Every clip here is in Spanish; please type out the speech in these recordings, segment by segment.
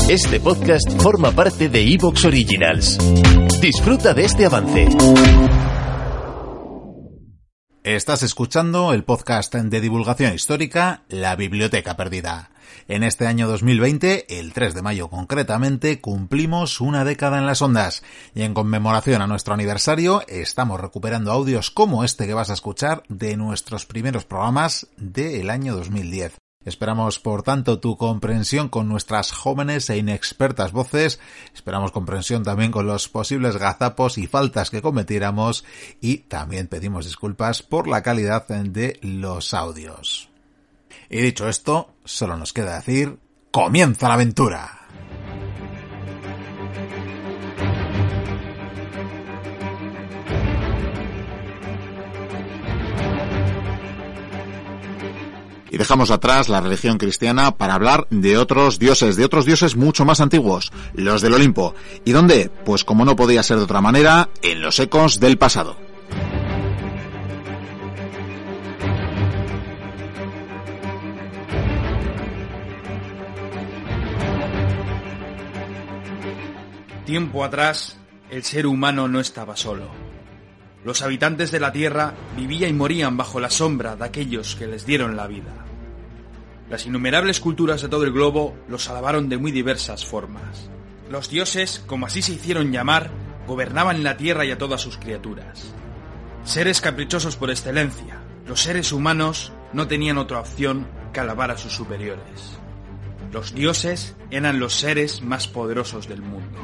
Este podcast forma parte de Evox Originals. Disfruta de este avance. Estás escuchando el podcast de divulgación histórica La Biblioteca Perdida. En este año 2020, el 3 de mayo concretamente, cumplimos una década en las ondas y en conmemoración a nuestro aniversario estamos recuperando audios como este que vas a escuchar de nuestros primeros programas del año 2010. Esperamos, por tanto, tu comprensión con nuestras jóvenes e inexpertas voces. Esperamos comprensión también con los posibles gazapos y faltas que cometiéramos. Y también pedimos disculpas por la calidad de los audios. Y dicho esto, solo nos queda decir: ¡comienza la aventura! Y dejamos atrás la religión cristiana para hablar de otros dioses mucho más antiguos, los del Olimpo. ¿Y dónde? Pues como no podía ser de otra manera, en los ecos del pasado. Tiempo atrás, el ser humano no estaba solo. Los habitantes de la Tierra vivían y morían bajo la sombra de aquellos que les dieron la vida. Las innumerables culturas de todo el globo los alabaron de muy diversas formas. Los dioses, como así se hicieron llamar, gobernaban la Tierra y a todas sus criaturas. Seres caprichosos por excelencia, los seres humanos no tenían otra opción que alabar a sus superiores. Los dioses eran los seres más poderosos del mundo.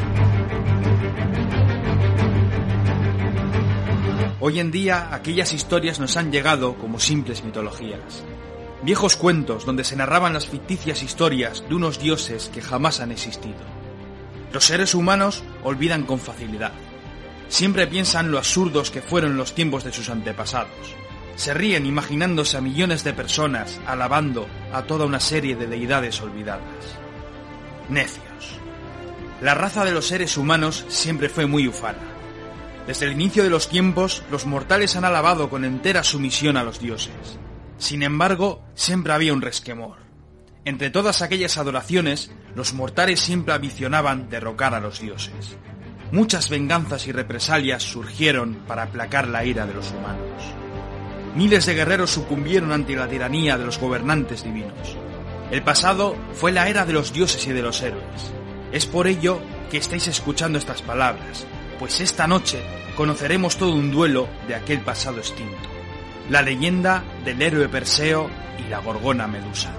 Hoy en día, aquellas historias nos han llegado como simples mitologías. Viejos cuentos donde se narraban las ficticias historias de unos dioses que jamás han existido. Los seres humanos olvidan con facilidad. Siempre piensan lo absurdos que fueron los tiempos de sus antepasados. Se ríen imaginándose a millones de personas alabando a toda una serie de deidades olvidadas. Necios. La raza de los seres humanos siempre fue muy ufana. Desde el inicio de los tiempos, los mortales han alabado con entera sumisión a los dioses. Sin embargo, siempre había un resquemor. Entre todas aquellas adoraciones, los mortales siempre ambicionaban derrocar a los dioses. Muchas venganzas y represalias surgieron para aplacar la ira de los humanos. Miles de guerreros sucumbieron ante la tiranía de los gobernantes divinos. El pasado fue la era de los dioses y de los héroes. Es por ello que estáis escuchando estas palabras, pues esta noche conoceremos todo un duelo de aquel pasado extinto, la leyenda del héroe Perseo y la gorgona Medusa.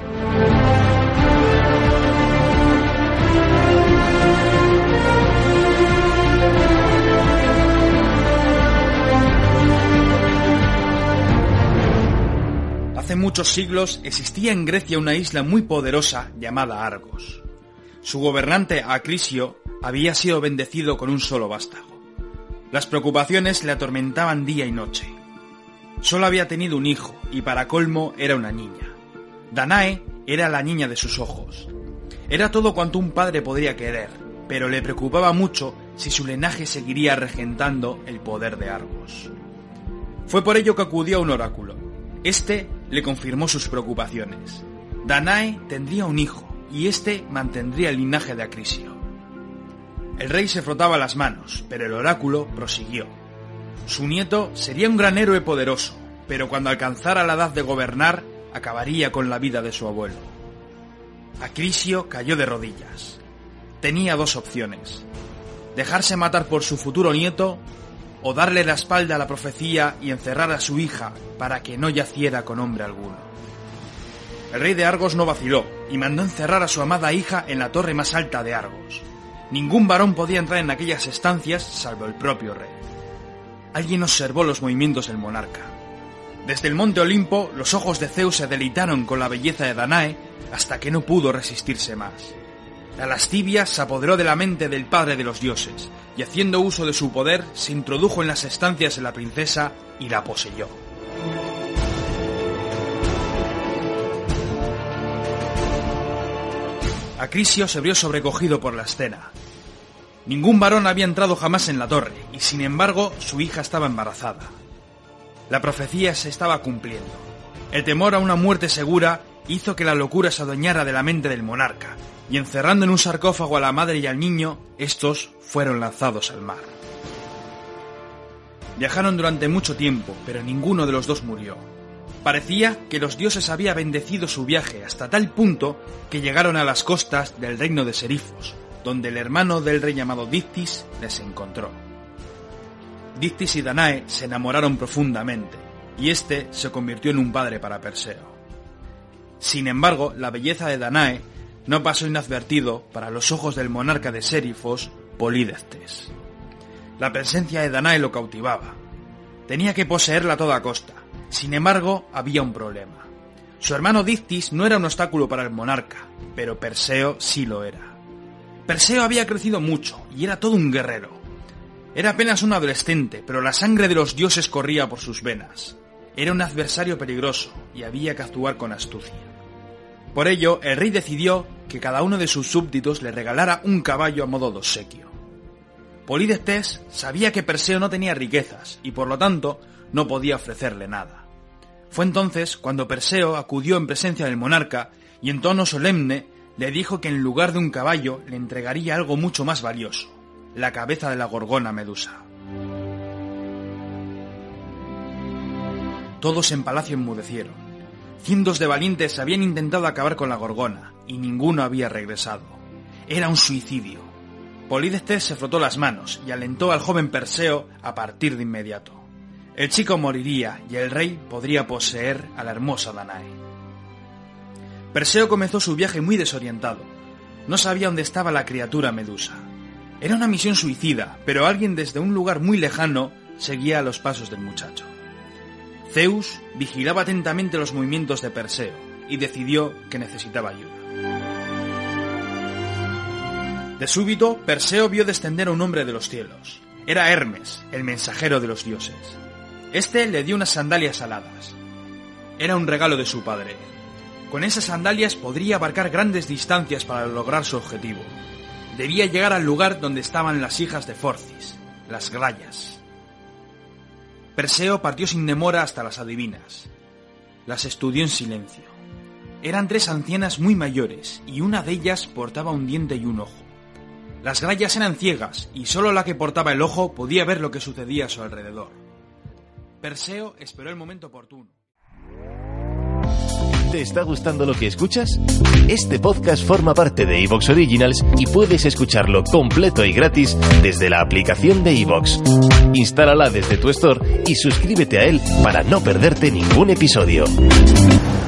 Hace muchos siglos existía en Grecia una isla muy poderosa llamada Argos. Su gobernante Acrisio había sido bendecido con un solo vástago. Las preocupaciones le atormentaban día y noche. Solo había tenido un hijo, y para colmo era una niña. Danae era la niña de sus ojos. Era todo cuanto un padre podría querer, pero le preocupaba mucho si su linaje seguiría regentando el poder de Argos. Fue por ello que acudió a un oráculo. Este le confirmó sus preocupaciones. Danae tendría un hijo, y este mantendría el linaje de Acrisio. El rey se frotaba las manos, pero el oráculo prosiguió. Su nieto sería un gran héroe poderoso, pero cuando alcanzara la edad de gobernar, acabaría con la vida de su abuelo. Acrisio cayó de rodillas. Tenía dos opciones: dejarse matar por su futuro nieto, o darle la espalda a la profecía y encerrar a su hija para que no yaciera con hombre alguno. El rey de Argos no vaciló y mandó encerrar a su amada hija en la torre más alta de Argos. Ningún varón podía entrar en aquellas estancias salvo el propio rey. Alguien observó los movimientos del monarca. Desde el monte Olimpo, los ojos de Zeus se deleitaron con la belleza de Danae hasta que no pudo resistirse más. La lascivia se apoderó de la mente del padre de los dioses y, haciendo uso de su poder, se introdujo en las estancias de la princesa y la poseyó. Acrisio se vio sobrecogido por la escena. Ningún varón había entrado jamás en la torre, y sin embargo su hija estaba embarazada. La profecía se estaba cumpliendo. El temor a una muerte segura hizo que la locura se adueñara de la mente del monarca, y encerrando en un sarcófago a la madre y al niño, estos fueron lanzados al mar. Viajaron durante mucho tiempo, pero ninguno de los dos murió. Parecía que los dioses habían bendecido su viaje hasta tal punto que llegaron a las costas del reino de Serifos, donde el hermano del rey llamado Dictys les encontró. Dictys y Danae se enamoraron profundamente, y este se convirtió en un padre para Perseo. Sin embargo, la belleza de Danae no pasó inadvertido para los ojos del monarca de Serifos, Polídectes. La presencia de Danae lo cautivaba. Tenía que poseerla a toda costa. Sin embargo, había un problema. Su hermano Dictys no era un obstáculo para el monarca, pero Perseo sí lo era. Perseo había crecido mucho y era todo un guerrero. Era apenas un adolescente, pero la sangre de los dioses corría por sus venas. Era un adversario peligroso y había que actuar con astucia. Por ello, el rey decidió que cada uno de sus súbditos le regalara un caballo a modo de obsequio. Polídectes sabía que Perseo no tenía riquezas y por lo tanto no podía ofrecerle nada. Fue entonces cuando Perseo acudió en presencia del monarca y en tono solemne le dijo que en lugar de un caballo le entregaría algo mucho más valioso, la cabeza de la gorgona Medusa. Todos en palacio enmudecieron. Cientos de valientes habían intentado acabar con la gorgona y ninguno había regresado. Era un suicidio. Polídectes se frotó las manos y alentó al joven Perseo a partir de inmediato. El chico moriría y el rey podría poseer a la hermosa Danae. Perseo comenzó su viaje muy desorientado. No sabía dónde estaba la criatura Medusa. Era una misión suicida, pero alguien desde un lugar muy lejano seguía los pasos del muchacho. Zeus vigilaba atentamente los movimientos de Perseo y decidió que necesitaba ayuda. De súbito, Perseo vio descender a un hombre de los cielos. Era Hermes, el mensajero de los dioses. Este le dio unas sandalias aladas. Era un regalo de su padre. Con esas sandalias podría abarcar grandes distancias para lograr su objetivo. Debía llegar al lugar donde estaban las hijas de Forcis, las Grayas. Perseo partió sin demora hasta las adivinas. Las estudió en silencio. Eran 3 ancianas muy mayores y una de ellas portaba un diente y un ojo. Las Grayas eran ciegas y solo la que portaba el ojo podía ver lo que sucedía a su alrededor. Perseo esperó el momento oportuno. ¿Te está gustando lo que escuchas? Este podcast forma parte de Evox Originals y puedes escucharlo completo y gratis desde la aplicación de Evox. Instálala desde tu store y suscríbete a él para no perderte ningún episodio.